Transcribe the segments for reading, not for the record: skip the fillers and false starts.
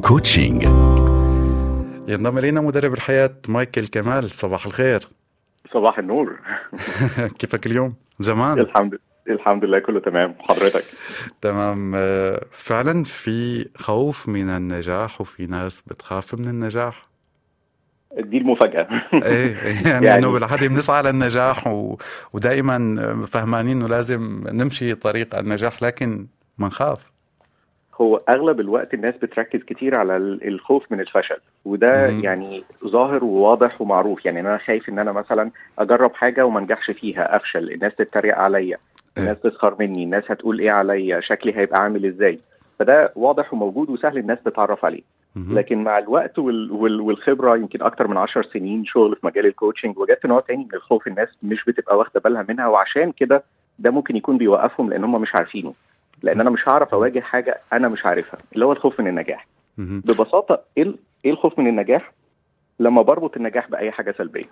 كوتشنج. ينضم إلينا مدرب الحياة مايكل كمال. صباح الخير. صباح النور. كيفك اليوم؟ زمان. الحمد لله كله تمام. حضرتك؟ تمام. فعلا في خوف من النجاح وفي ناس بتخاف من النجاح. دي المفاجأة. ايه يعني انه يعني بالعادة بنسعى للنجاح ودائما فهمانين انه لازم نمشي طريق النجاح، لكن منخاف. هو أغلب الوقت الناس بتركز كتير على الخوف من الفشل، وده مهم. يعني ظاهر وواضح ومعروف. يعني أنا خايف إن أنا مثلا أجرب حاجة وما انجحش فيها، أفشل، الناس تتريق عليا، الناس ايه. تسخر مني، الناس هتقول إيه عليا، شكلي هيبقى عامل إزاي. فده واضح وموجود وسهل الناس تتعرف عليه. مهم. لكن مع الوقت والخبرة، يمكن أكتر من 10 سنين شغل في مجال الكوتشنج، وجدت نوع تاني من الخوف الناس مش بتبقى واخدة بالها منها، وعشان كده ده ممكن يكون بيوقفهم لأن هم مش عارفينه. لأن أنا مش هعرف أواجه حاجة أنا مش عارفها، اللي هو الخوف من النجاح. مهم. ببساطة إيه الخوف من النجاح؟ لما بربط النجاح بأي حاجة سلبية.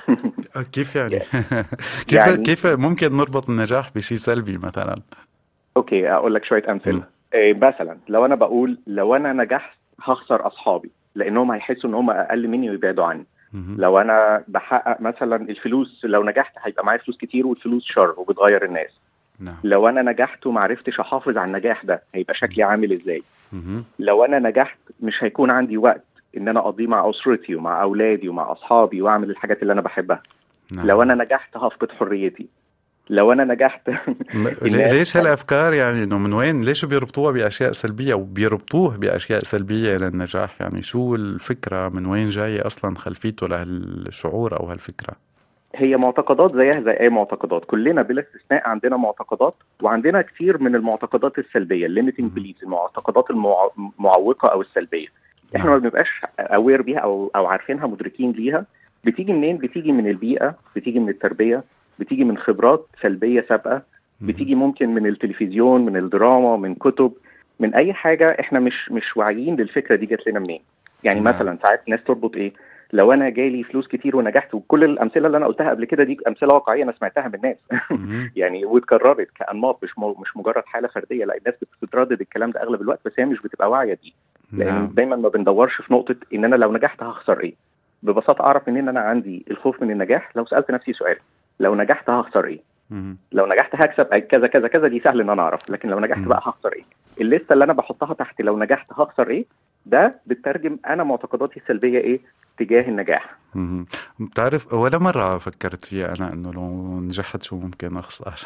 كيف يعني؟ يعني كيف ممكن نربط النجاح بشيء سلبي مثلا؟ أوكي، أقول لك شوية أمثلة. مثلا لو أنا بقول لو أنا نجحت هخسر أصحابي لأنهم هيحسوا إن هم أقل مني ويبعدوا عني. مهم. لو أنا بحقق مثلا الفلوس، لو نجحت هيبقى معايا فلوس كتير، والفلوس شر وبتغير الناس. نعم. لو أنا نجحت ومعرفتش أحافظ على النجاح ده هيبقى شكلي عامل إزاي. مهم. لو أنا نجحت مش هيكون عندي وقت إن أنا أقضيه مع أسرتي ومع أولادي ومع أصحابي وأعمل الحاجات اللي أنا بحبها. لو نعم. أنا نجحت هفقد حريتي. لو أنا نجحت الناس ليش هالأفكار يعني إنه من وين؟ ليش بيربطوها بأشياء سلبية وبيربطوه بأشياء سلبية للنجاح؟ يعني شو الفكرة؟ من وين جاية أصلا خلفيته لهالشعور أو هالفكرة؟ هي معتقدات زيها زي أي معتقدات. كلنا بلا استثناء عندنا معتقدات، وعندنا كتير من المعتقدات السلبية limiting مهم. beliefs، المعتقدات المعوقة أو السلبية. إحنا نعم. ما بنبقاش aware بيها أو عارفينها، مدركين ليها. بتيجي منين؟ بتيجي من البيئة، بتيجي من التربية، بتيجي من خبرات سلبية سابقة، مهم. بتيجي ممكن من التلفزيون، من الدراما، من كتب، من أي حاجة. إحنا مش واعيين للفكرة دي جات لنا منين. يعني نعم. مثلا ساعات ناس تربط إيه، لو انا جالي فلوس كتير ونجحت. وكل الامثله اللي انا قلتها قبل كده دي امثله واقعيه انا سمعتها من ناس. مهم. يعني واتكررت كانماط، مش مجرد حاله فرديه. لا، الناس بتتردد الكلام ده اغلب الوقت، بس هي مش بتبقى واعيه دي. لان نعم. دايما ما بندورش في نقطه ان انا لو نجحت هخسر ايه. ببساطه اعرف منين انا عندي الخوف من النجاح؟ لو سالت نفسي سؤال، لو نجحت هخسر ايه؟ مهم. لو نجحت هكسب كذا كذا كذا، دي سهل ان انا اعرف. لكن لو نجحت مهم. بقى هخسر ايه؟ الليسته اللي انا بحطها تحت لو نجحت هخسر ايه، ده بترجم انا معتقداتي السلبيه ايه تجاه النجاح. مهم. بتعرف ولا مرة فكرت فيها أنا إنه لو نجحت شو ممكن أخسر؟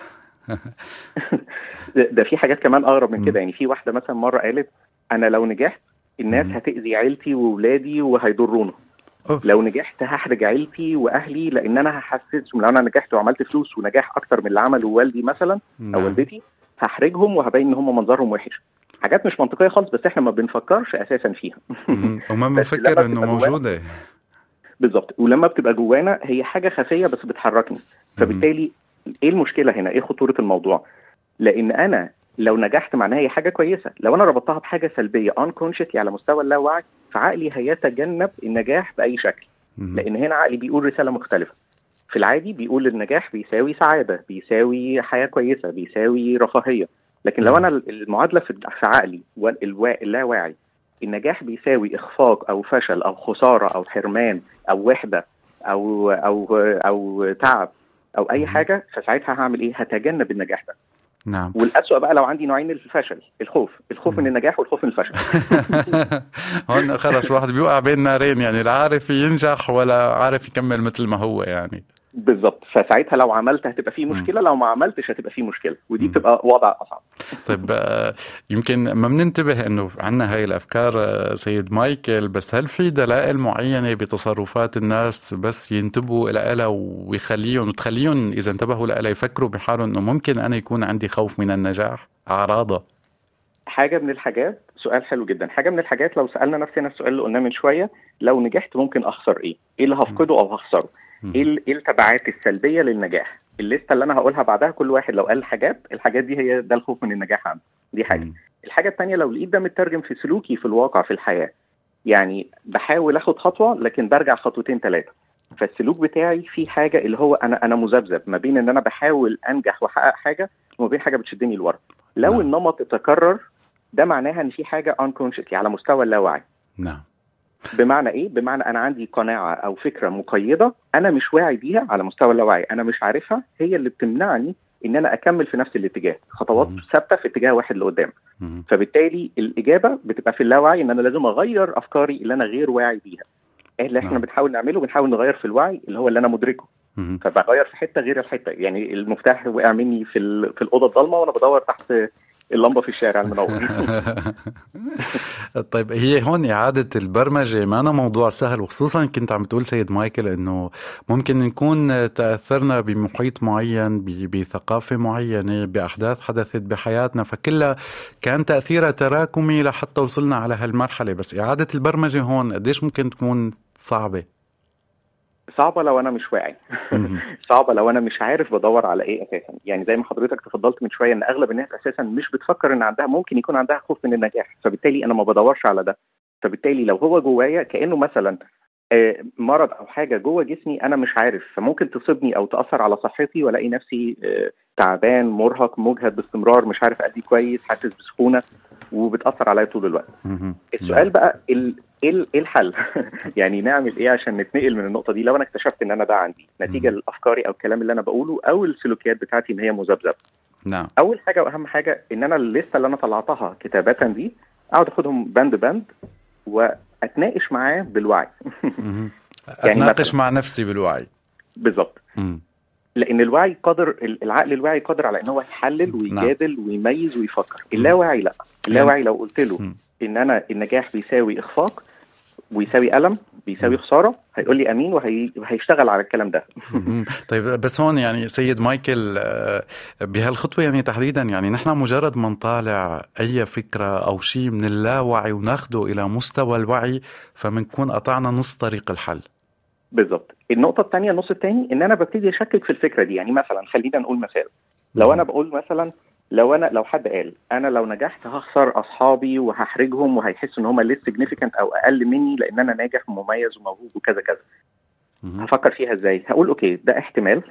ده في حاجات كمان اغرب من مم. كده. يعني في واحده مثلا مره قالت انا لو نجحت الناس مهم. هتأذي عيلتي وولادي وهيضرونا. أوف. لو نجحت هحرج عيلتي واهلي، لان انا هحسسهم لو انا نجحت وعملت فلوس ونجاح اكتر من اللي عمله والدي مثلا او نعم. والدتي، هحرجهم وهبين ان هم منظرهم وحش. حاجات مش منطقيه خالص، بس احنا ما بنفكرش اساسا فيها. مهم. وما بس لما بنفكر إنه بتبقى جوانا، موجودة. بالظبط، ولما بتبقى جوانا هي حاجه خفيه بس بتحركني. مهم. فبالتالي ايه المشكله هنا؟ ايه خطوره الموضوع؟ لان انا لو نجحت معناها هي حاجه كويسه. لو انا ربطتها بحاجه سلبيه unconsciously على مستوى اللاوعي، فعقلي هيتجنب النجاح باي شكل. مهم. لان هنا عقلي بيقول رساله مختلفه. في العادي بيقول النجاح بيساوي سعاده، بيساوي حياه كويسه، بيساوي رفاهيه. لكن لو انا نعم. المعادله في عقلي اللاواعي، النجاح بيساوي اخفاق او فشل او خساره او حرمان او وحده او تعب او اي مهم. حاجه. فساعتها هعمل ايه؟ هتجنب النجاح ده. نعم. والأسوأ بقى لو عندي نوعين من الفشل، الخوف من مم. النجاح والخوف من الفشل. هون خلص واحد بيوقع بين نارين، يعني لا عارف ينجح ولا عارف يكمل مثل ما هو يعني. بالظبط. فساعتها لو عملت هتبقى فيه مم. مشكلة، لو ما عملتش هتبقى فيه مشكلة، ودي مم. بتبقى وضع أصعب. طيب يمكن ما بننتبه انه عنا هاي الافكار سيد مايكل، بس هل في دلائل معينة بتصرفات الناس بس ينتبهوا لها وتخليهم اذا انتبهوا لها يفكروا بحالهم انه ممكن انا يكون عندي خوف من النجاح؟ اعراضه. حاجة من الحاجات، سؤال حلو جدا. حاجة من الحاجات لو سألنا نفسنا السؤال اللي قلناه من شوية، لو نجحت ممكن أخسر إيه؟ إيه اللي مم. هفقده أو هخسره؟ إيه مم. إيه التبعات السلبية للنجاح؟ الليستة اللي أنا هقولها بعدها، كل واحد لو قال الحاجات دي هي ده الخوف من النجاح عنده. دي حاجة. مم. الحاجة التانية، لو لقيت ده مترجم في سلوكي في الواقع في الحياة، يعني بحاول اخد خطوه لكن برجع خطوتين ثلاثه، فالسلوك بتاعي في حاجه اللي هو انا مذبذب ما بين ان انا بحاول انجح واحقق حاجه وما بين حاجه بتشدني لورا. لو نعم. النمط اتكرر، ده معناها ان في حاجه unconsciously على مستوى اللاوعي نعم. بمعنى ايه؟ بمعنى انا عندي قناعه او فكره مقيده انا مش واعي بيها على مستوى اللاوعي، انا مش عارفها، هي اللي بتمنعني ان انا اكمل في نفس الاتجاه، خطوات ثابته في اتجاه واحد لقدام. فبالتالي الاجابه بتبقى في اللاوعي ان انا لازم اغير افكاري اللي انا غير واعي بيها. اللي احنا بنحاول نعمله بنحاول نغير في الوعي اللي هو اللي انا مدركه، فبغير في حته غير الحته. يعني المفتاح وقع مني في الاوضه الضلمه وانا بدور تحت اللمبه في الشارع المنور. طيب هي هون إعادة البرمجة ما أنا موضوع سهل، وخصوصا كنت عم تقول سيد مايكل إنه ممكن نكون تأثرنا بمحيط معين، بثقافة معينة، بأحداث حدثت بحياتنا، فكلها كان تأثيرها تراكمي لحتى وصلنا على هالمرحلة. بس إعادة البرمجة هون قديش ممكن تكون صعبة؟ صعبة لو أنا مش واعي. صعبة لو أنا مش عارف بدور على إيه أساسا. يعني زي ما حضرتك تفضلت من شوية إن أغلب الناس أساسا مش بتفكر إن عندها، ممكن يكون عندها خوف من النجاح، فبالتالي أنا ما بدورش على ده. فبالتالي لو هو جوايا كأنه مثلا مرض أو حاجة جوه جسمي أنا مش عارف، فممكن تصيبني أو تأثر على صحتي وألاقي نفسي تعبان، مرهق، مجهد باستمرار، مش عارف أدي كويس، حاسس بسخونة، وبتأثر عليا طول الوقت. السؤال بقى ايه الحل؟ يعني نعمل ايه عشان نتنقل من النقطه دي لو انا اكتشفت ان انا ده عندي نتيجه لافكاري او الكلام اللي انا بقوله او السلوكيات بتاعتي ان هي مذبذبه. نعم. اول حاجه واهم حاجه ان انا الليسته اللي انا طلعتها كتابه دي اقعد اخدهم بند بند واتناقش معاه بالوعي. يعني اتناقش مع نفسي بالوعي. بالظبط. لان الوعي قادر، العقل الواعي قادر على ان هو يحلل ويجادل ويميز ويفكر. اللاواعي لا. اللاواعي لو قلت له ان انا النجاح بيساوي اخفاق ويساوي ألم بيساوي خسارة، هيقول لي أمين وهيشتغل على الكلام ده. طيب بس هون يعني سيد مايكل بهالخطوة يعني تحديدا، يعني نحن مجرد ما نطالع أي فكرة أو شيء من اللاوعي وناخده إلى مستوى الوعي فمنكون قطعنا نص طريق الحل. بالضبط. النقطة الثانية، النص الثاني، إن أنا ببتدي أشكك في الفكرة دي. يعني مثلا خلينا نقول مثال، لو أنا بقول مثلا لو حد قال انا لو نجحت هخسر اصحابي وهحرجهم وهيحسوا ان هم ليس سيجنيفيكانت او اقل مني لان انا ناجح ومميز وموهوب وكذا كذا، هفكر فيها ازاي؟ هقول اوكي ده احتمال،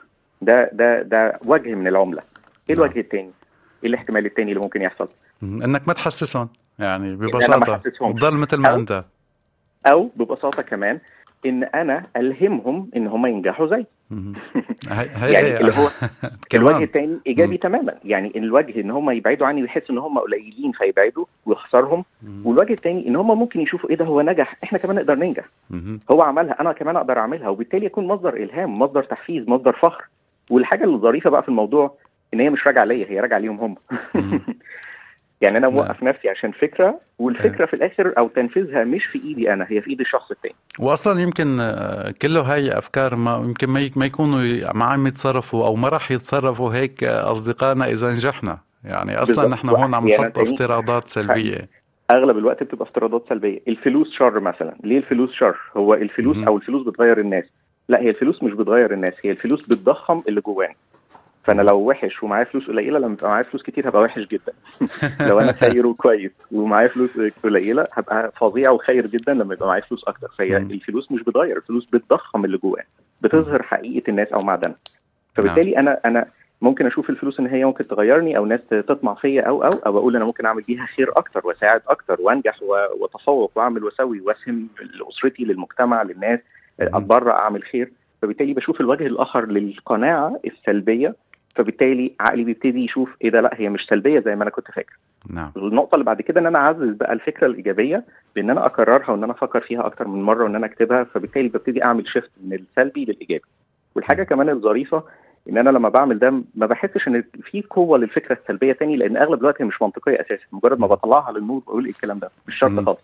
ده وجه من العمله. ايه الوجه الثاني؟ ايه الاحتمال الثاني اللي ممكن يحصل؟ انك ما تحسسهم، يعني ببساطه تضل مثل ما انت، او ببساطه كمان ان انا الهمهم ان هم ينجحوا زي يعني اللي هو الوجه الثاني ايجابي تماما. يعني الوجه ان هم يبعدوا عني ويحسوا ان هم قليلين فيبعدوا ويخسرهم، والوجه الثاني ان هم ممكن يشوفوا ايه ده هو نجح، احنا كمان نقدر ننجح، هو عملها انا كمان اقدر اعملها، وبالتالي يكون مصدر الهام، مصدر تحفيز، مصدر فخر. والحاجه الظريفه بقى في الموضوع ان هي مش راجعه ليا، هي راجعه ليهم هم. يعني انا موقف نفسي عشان فكره، والفكره في الاخر او تنفيذها مش في ايدي انا، هي في ايد الشخص الثاني. واصلا يمكن كله هاي افكار يمكن ما يكونوا ما عم يتصرفوا او ما راح يتصرفوا هيك اصدقائنا اذا نجحنا. يعني اصلا نحن هون عم نحط افتراضات سلبيه. اغلب الوقت بتبقى افتراضات سلبيه. الفلوس شر مثلا. ليه الفلوس شر؟ هو الفلوس او الفلوس بتغير الناس؟ لا، هي الفلوس مش بتغير الناس، هي الفلوس بتضخم اللي جوانا. فانا لو وحش ومعايا فلوس قليله، لما يبقى معايا فلوس كتير هبقى وحش جدا. لو انا خير وكويس ومعايا فلوس قليله هبقى فظيع وخير جدا لما يبقى معايا فلوس اكتر. فهي الفلوس مش بتغير، الفلوس بتضخم اللي جوانا، بتظهر حقيقه الناس او معدنها. فبالتالي انا ممكن اشوف الفلوس ان هي ممكن تغيرني، او ناس تطمع فيا، او اقول انا ممكن اعمل بيها خير اكتر واساعد اكتر وانجح واتفوق واعمل واسوي واسهم لاسرتي، للمجتمع، للناس، اتبرع، اعمل خير. فبالتالي بشوف الوجه الاخر للقناعه السلبيه، فبالتالي عقلي بيبتدي يشوف ايه ده، لا هي مش سلبيه زي ما انا كنت فاكر. نعم. النقطه اللي بعد كده ان انا اعزز بقى الفكره الايجابيه بان انا اكررها وان انا افكر فيها اكتر من مره وان انا اكتبها، فبالتالي ببتدي اعمل شيفت من السلبي للايجابي. والحاجه كمان الظريفه ان انا لما بعمل ده ما بحسش ان في قوه للفكره السلبيه تاني، لان اغلب الوقت هي مش منطقيه اساسا. مجرد ما بطلعها للنور بقول ايه الكلام ده، مش شرط خالص.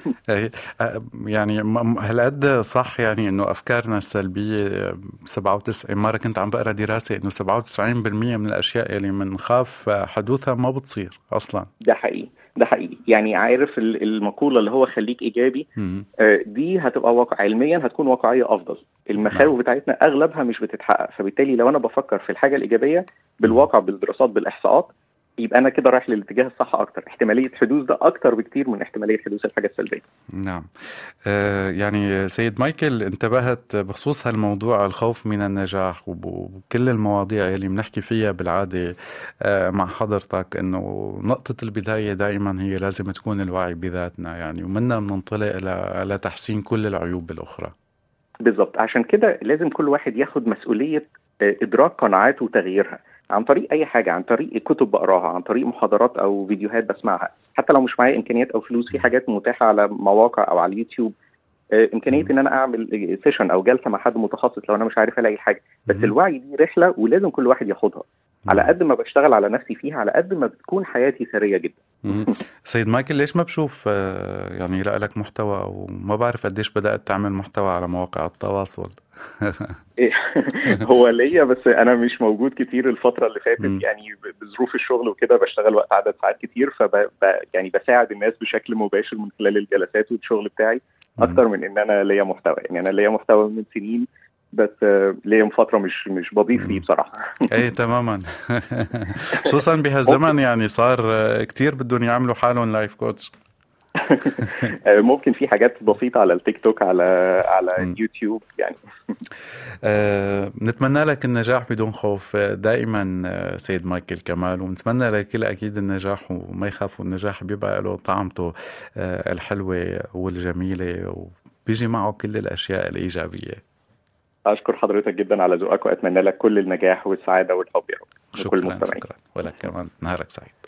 يعني هالقد صح، يعني انه افكارنا السلبيه 97 مره كنت عم بقرا دراسه انه 97% من الاشياء اللي بنخاف حدوثها ما بتصير اصلا. ده حقيقي، ده حقيقي. يعني عارف المقوله اللي هو خليك ايجابي، دي هتبقى واقع علميا، هتكون واقعيه افضل. المخاوف بتاعتنا اغلبها مش بتتحقق، فبالتالي لو انا بفكر في الحاجه الايجابيه بالواقع، بالدراسات، بالاحصاءات، يبقى انا كده رايح للاتجاه الصح اكتر. احتماليه حدوث ده اكتر بكتير من احتماليه حدوث الحاجه السلبيه. نعم. يعني سيد مايكل، انتبهت بخصوص هالموضوع الخوف من النجاح وكل المواضيع اللي بنحكي فيها بالعادة مع حضرتك، انه نقطة البداية دائما هي لازم تكون الوعي بذاتنا، يعني ومنا بننطلق لتحسين كل العيوب الأخرى. بالظبط، عشان كده لازم كل واحد ياخد مسؤوليه ادراك قناعاته وتغييرها عن طريق اي حاجه، عن طريق كتب بقراها، عن طريق محاضرات او فيديوهات بسمعها. حتى لو مش معايا امكانيات او فلوس، في حاجات متاحه على مواقع او على اليوتيوب. امكانيه ان انا اعمل سيشن او جلسه مع حد متخصص لو انا مش عارف الاقي حاجه. بس مهم. الوعي دي رحله ولازم كل واحد ياخدها. على نعم. قد ما بشتغل على نفسي فيها، على قد ما بتكون حياتي ثريه جدا. مهم. سيد مايكل، ليش ما بشوف يعني لك محتوى، او ما بعرف قديش بدأت تعمل محتوى على مواقع التواصل؟ هو ليا، بس انا مش موجود كتير الفتره اللي فاتت، مم. يعني بظروف الشغل وكده بشتغل وقت عدد ساعات كتير، يعني بساعد الناس بشكل مباشر من خلال الجلسات والشغل بتاعي، مم. اكتر من ان انا ليا محتوى. يعني انا ليا محتوى من سنين، بس ليا فتره مش بضيف فيه مم. بصراحه. ايه تماما. خصوصا ممكن. بهالزمن، يعني صار كتير بدهم يعملوا حالهم لايف كوتش. ممكن في حاجات بسيطه على التيك توك، على مم. اليوتيوب يعني. نتمنى لك النجاح بدون خوف دائما سيد مايكل كمال، ونتمنى لكل أكيد النجاح، وما يخافوا. النجاح بيبقى له طعمته الحلوة والجميلة، وبيجي معه كل الأشياء الإيجابية. اشكر حضرتك جدا على ذوقك، واتمنى لك كل النجاح والسعاده والحب يا رب لكل شكرا المستمعين. شكرا، ولك كمان نهارك سعيد.